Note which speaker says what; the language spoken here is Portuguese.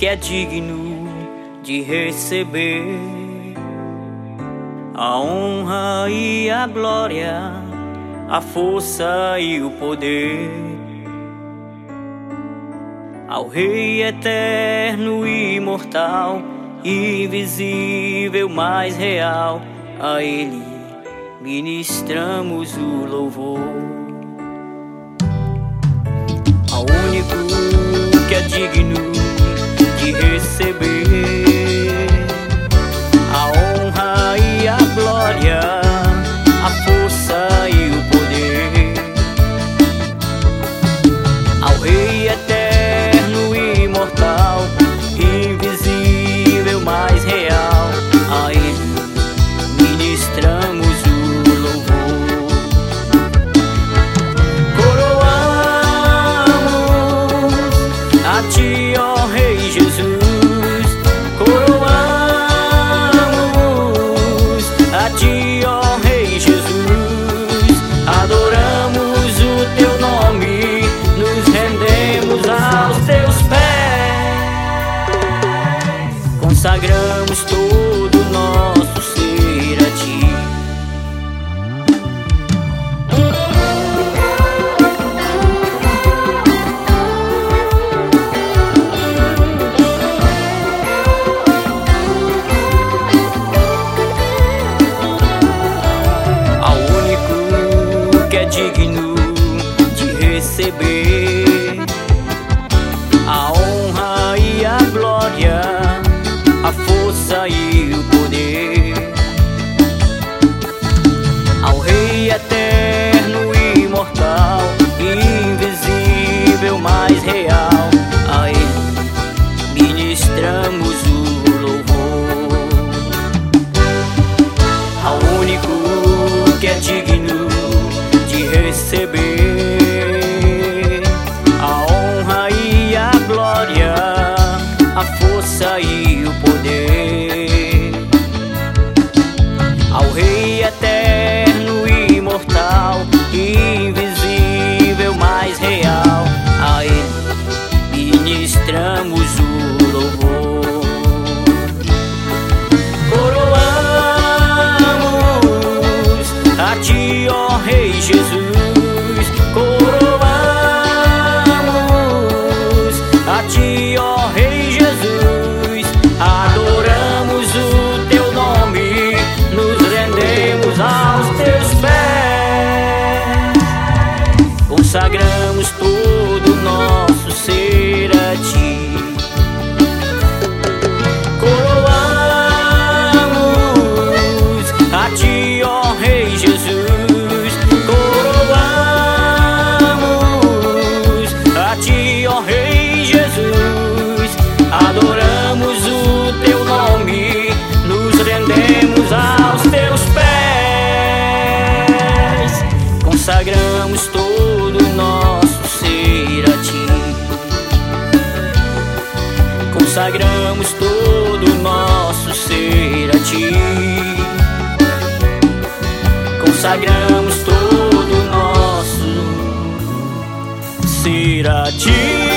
Speaker 1: que é digno de receber a honra e a glória, a força e o poder. Ao Rei eterno e imortal, invisível, mais real, a Ele ministramos o louvor. Ao único que é digno de receber a honra e a glória, a força e o poder. Ao Rei eterno e imortal, invisível, mais real, a Ele ministramos o louvor. Coroamos a Ti, ó Rei Jesus, coroamos a Ti, ó Rei Jesus, adoramos o Teu nome, nos rendemos aos Teus pés, consagramos todo o nosso ser a Ti. Digno de receber a honra e a glória, a força e o poder. Ao Rei eterno e imortal, invisível, mais real, a Ele ministramos o louvor. Ao único que é digno de receber a honra e a glória, a força e o poder. Ao Rei eterno e imortal, invisível, mais real, a Ele ministramos o louvor. Coroamos a Ti, ó Rei Jesus, coroamos a Ti, ó Rei Jesus, adoramos o Teu nome, nos rendemos aos Teus pés, consagramos todo o nosso ser a Ti. Coroamos a Ti, ó Rei Jesus, coroamos a Ti, ó Rei Jesus, adoramos o Teu nome, nos rendemos aos Teus pés, consagramos todo o nosso ser a Ti. Consagramos todo o nosso ser a Ti. Consagramos todo o nosso ser a Ti.